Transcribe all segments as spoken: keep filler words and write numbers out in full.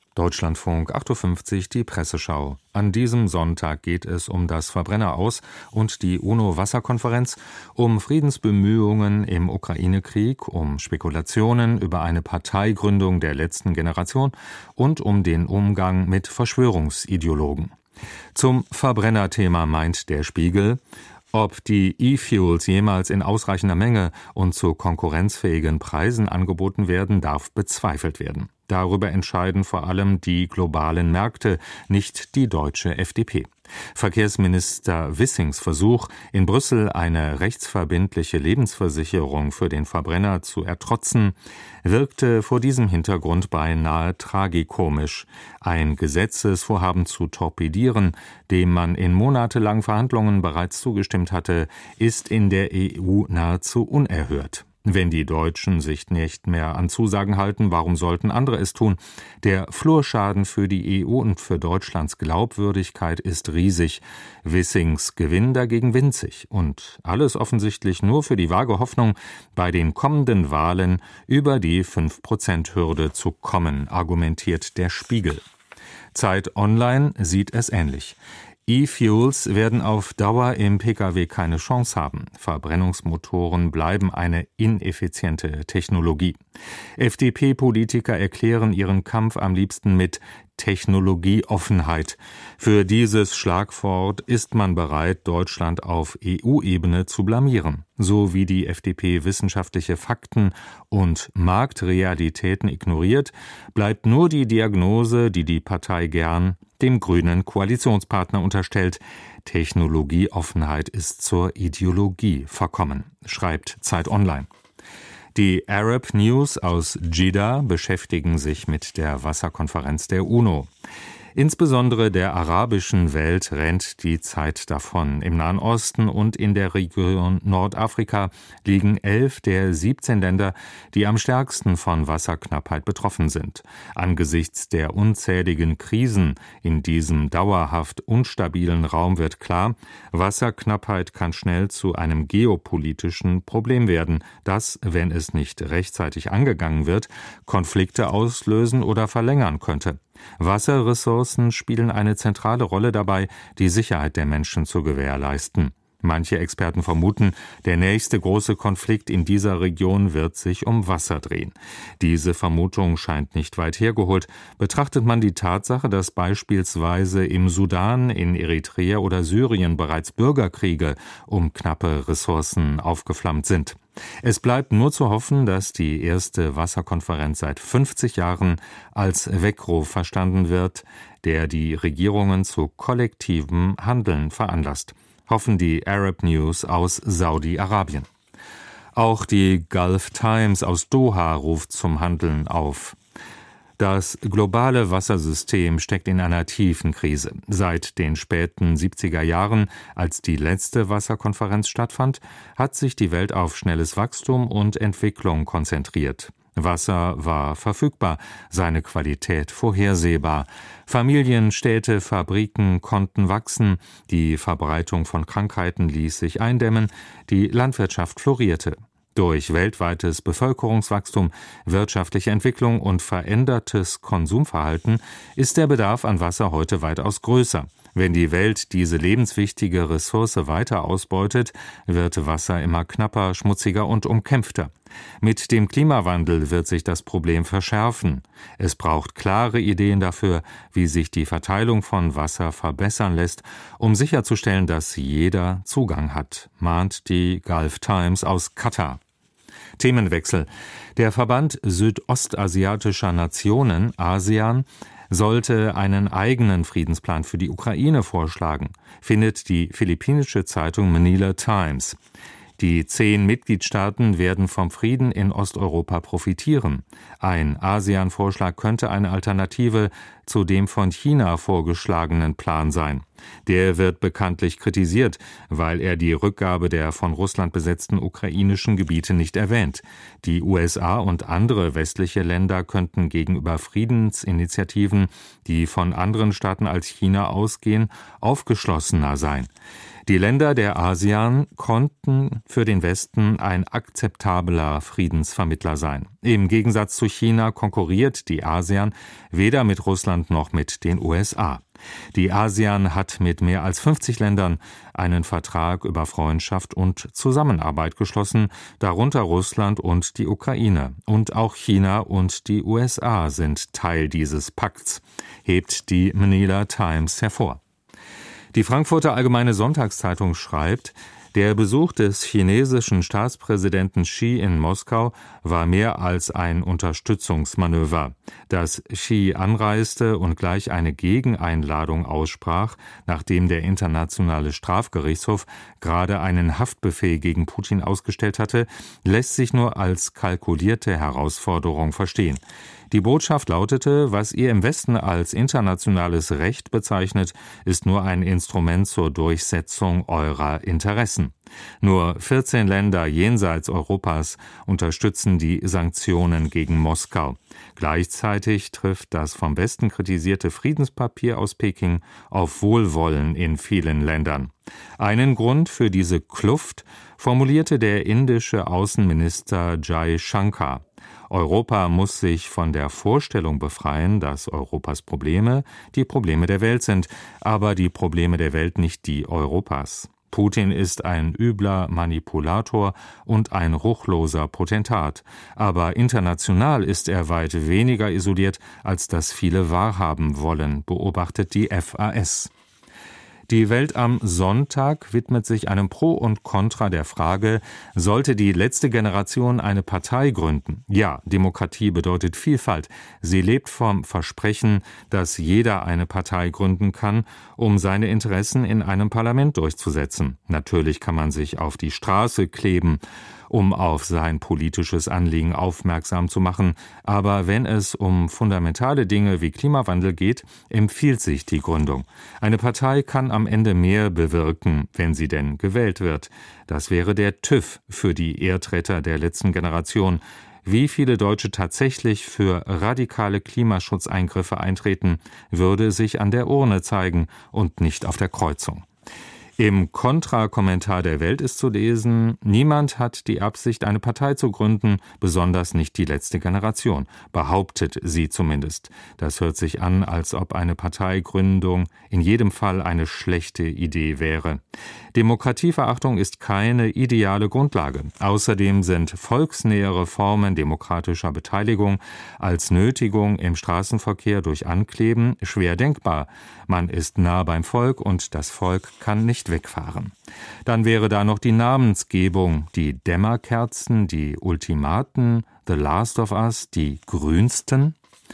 Deutschlandfunk achtundfünfzig, die Presseschau. An diesem Sonntag geht es um das Verbrenneraus und die UNO-Wasserkonferenz, um Friedensbemühungen im Ukraine-Krieg, um Spekulationen über eine Parteigründung der letzten Generation und um den Umgang mit Verschwörungsideologen. Zum Verbrennerthema meint der Spiegel: Ob die E-Fuels jemals in ausreichender Menge und zu konkurrenzfähigen Preisen angeboten werden, darf bezweifelt werden. Darüber entscheiden vor allem die globalen Märkte, nicht die deutsche F D P. Verkehrsminister Wissings Versuch, in Brüssel eine rechtsverbindliche Lebensversicherung für den Verbrenner zu ertrotzen, wirkte vor diesem Hintergrund beinahe tragikomisch. Ein Gesetzesvorhaben zu torpedieren, dem man in monatelangen Verhandlungen bereits zugestimmt hatte, ist in der E U nahezu unerhört. Wenn die Deutschen sich nicht mehr an Zusagen halten, warum sollten andere es tun? Der Flurschaden für die E U und für Deutschlands Glaubwürdigkeit ist riesig, Wissings Gewinn dagegen winzig. Und alles offensichtlich nur für die vage Hoffnung, bei den kommenden Wahlen über die fünf Prozent Hürde zu kommen, argumentiert der Spiegel. Zeit Online sieht es ähnlich. E-Fuels werden auf Dauer im Pkw keine Chance haben. Verbrennungsmotoren bleiben eine ineffiziente Technologie. F D P-Politiker erklären ihren Kampf am liebsten mit Technologieoffenheit. Für dieses Schlagwort ist man bereit, Deutschland auf E U-Ebene zu blamieren. So wie die F D P wissenschaftliche Fakten und Marktrealitäten ignoriert, bleibt nur die Diagnose, die die Partei gern dem grünen Koalitionspartner unterstellt: Technologieoffenheit ist zur Ideologie verkommen, schreibt Zeit Online. Die Arab News aus Dschidda beschäftigen sich mit der Wasserkonferenz der UNO. Insbesondere der arabischen Welt rennt die Zeit davon. Im Nahen Osten und in der Region Nordafrika liegen elf der siebzehn Länder, die am stärksten von Wasserknappheit betroffen sind. Angesichts der unzähligen Krisen in diesem dauerhaft unstabilen Raum wird klar: Wasserknappheit kann schnell zu einem geopolitischen Problem werden, das, wenn es nicht rechtzeitig angegangen wird, Konflikte auslösen oder verlängern könnte. Wasserressourcen spielen eine zentrale Rolle dabei, die Sicherheit der Menschen zu gewährleisten. Manche Experten vermuten, der nächste große Konflikt in dieser Region wird sich um Wasser drehen. Diese Vermutung scheint nicht weit hergeholt. Betrachtet man die Tatsache, dass beispielsweise im Sudan, in Eritrea oder Syrien bereits Bürgerkriege um knappe Ressourcen aufgeflammt sind. Es bleibt nur zu hoffen, dass die erste Wasserkonferenz seit fünfzig Jahren als Weckruf verstanden wird, der die Regierungen zu kollektivem Handeln veranlasst. Hoffen die Arab News aus Saudi-Arabien. Auch die Gulf Times aus Doha ruft zum Handeln auf. Das globale Wassersystem steckt in einer tiefen Krise. Seit den späten siebziger Jahren, als die letzte Wasserkonferenz stattfand, hat sich die Welt auf schnelles Wachstum und Entwicklung konzentriert. Wasser war verfügbar, seine Qualität vorhersehbar. Familien, Städte, Fabriken konnten wachsen, die Verbreitung von Krankheiten ließ sich eindämmen, die Landwirtschaft florierte. Durch weltweites Bevölkerungswachstum, wirtschaftliche Entwicklung und verändertes Konsumverhalten ist der Bedarf an Wasser heute weitaus größer. Wenn die Welt diese lebenswichtige Ressource weiter ausbeutet, wird Wasser immer knapper, schmutziger und umkämpfter. Mit dem Klimawandel wird sich das Problem verschärfen. Es braucht klare Ideen dafür, wie sich die Verteilung von Wasser verbessern lässt, um sicherzustellen, dass jeder Zugang hat, mahnt die Gulf Times aus Katar. Themenwechsel. Der Verband südostasiatischer Nationen, ASEAN, sollte einen eigenen Friedensplan für die Ukraine vorschlagen, findet die philippinische Zeitung Manila Times. Die zehn Mitgliedstaaten werden vom Frieden in Osteuropa profitieren. Ein ASEAN-Vorschlag könnte eine Alternative zu dem von China vorgeschlagenen Plan sein. Der wird bekanntlich kritisiert, weil er die Rückgabe der von Russland besetzten ukrainischen Gebiete nicht erwähnt. Die U S A und andere westliche Länder könnten gegenüber Friedensinitiativen, die von anderen Staaten als China ausgehen, aufgeschlossener sein. Die Länder der ASEAN konnten für den Westen ein akzeptabler Friedensvermittler sein. Im Gegensatz zu China konkurriert die ASEAN weder mit Russland noch mit den U S A. Die ASEAN hat mit mehr als fünfzig Ländern einen Vertrag über Freundschaft und Zusammenarbeit geschlossen, darunter Russland und die Ukraine. Und auch China und die U S A sind Teil dieses Pakts, hebt die Manila Times hervor. Die Frankfurter Allgemeine Sonntagszeitung schreibt, der Besuch des chinesischen Staatspräsidenten Xi in Moskau war mehr als ein Unterstützungsmanöver. Dass Xi anreiste und gleich eine Gegeneinladung aussprach, nachdem der Internationale Strafgerichtshof gerade einen Haftbefehl gegen Putin ausgestellt hatte, lässt sich nur als kalkulierte Herausforderung verstehen. Die Botschaft lautete, was ihr im Westen als internationales Recht bezeichnet, ist nur ein Instrument zur Durchsetzung eurer Interessen. Nur vierzehn Länder jenseits Europas unterstützen die Sanktionen gegen Moskau. Gleichzeitig trifft das vom Westen kritisierte Friedenspapier aus Peking auf Wohlwollen in vielen Ländern. Einen Grund für diese Kluft formulierte der indische Außenminister Jai Shankar. Europa muss sich von der Vorstellung befreien, dass Europas Probleme die Probleme der Welt sind, aber die Probleme der Welt nicht die Europas. Putin ist ein übler Manipulator und ein ruchloser Potentat, aber international ist er weit weniger isoliert, als das viele wahrhaben wollen, beobachtet die F A S. Die Welt am Sonntag widmet sich einem Pro und Contra der Frage, sollte die letzte Generation eine Partei gründen? Ja, Demokratie bedeutet Vielfalt. Sie lebt vom Versprechen, dass jeder eine Partei gründen kann, um seine Interessen in einem Parlament durchzusetzen. Natürlich kann man sich auf die Straße kleben, um auf sein politisches Anliegen aufmerksam zu machen. Aber wenn es um fundamentale Dinge wie Klimawandel geht, empfiehlt sich die Gründung. Eine Partei kann am Ende mehr bewirken, wenn sie denn gewählt wird. Das wäre der TÜV für die Ehrtreter der letzten Generation. Wie viele Deutsche tatsächlich für radikale Klimaschutzeingriffe eintreten, würde sich an der Urne zeigen und nicht auf der Kreuzung. Im Kontra-Kommentar der Welt ist zu lesen, niemand hat die Absicht, eine Partei zu gründen, besonders nicht die letzte Generation, behauptet sie zumindest. Das hört sich an, als ob eine Parteigründung in jedem Fall eine schlechte Idee wäre. Demokratieverachtung ist keine ideale Grundlage. Außerdem sind volksnähere Formen demokratischer Beteiligung als Nötigung im Straßenverkehr durch Ankleben schwer denkbar. Man ist nah beim Volk und das Volk kann nicht wegfahren. Dann wäre da noch die Namensgebung, die Dämmerkerzen, die Ultimaten, The Last of Us, die Grünsten.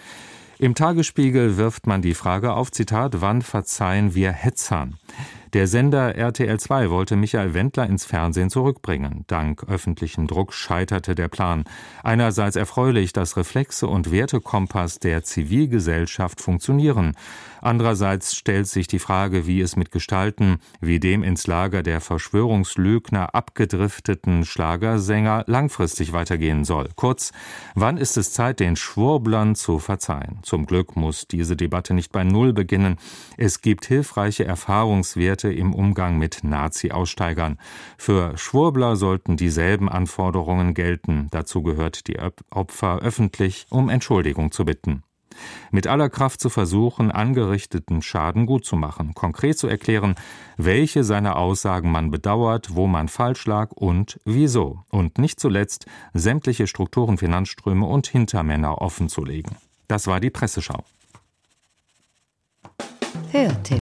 Im Tagesspiegel wirft man die Frage auf, Zitat, wann verzeihen wir Hetzern? Der Sender R T L zwei wollte Michael Wendler ins Fernsehen zurückbringen. Dank öffentlichem Druck scheiterte der Plan. Einerseits erfreulich, dass Reflexe und Wertekompass der Zivilgesellschaft funktionieren. Andererseits stellt sich die Frage, wie es mit Gestalten wie dem ins Lager der Verschwörungslügner abgedrifteten Schlagersänger langfristig weitergehen soll. Kurz, wann ist es Zeit, den Schwurblern zu verzeihen? Zum Glück muss diese Debatte nicht bei Null beginnen. Es gibt hilfreiche Erfahrungswerte im Umgang mit Nazi-Aussteigern. Für Schwurbler sollten dieselben Anforderungen gelten. Dazu gehört, die Opfer öffentlich um Entschuldigung zu bitten. Mit aller Kraft zu versuchen, angerichteten Schaden gutzumachen, konkret zu erklären, welche seiner Aussagen man bedauert, wo man falsch lag und wieso. Und nicht zuletzt sämtliche Strukturen, Finanzströme und Hintermänner offenzulegen. Das war die Presseschau. Hörtipp.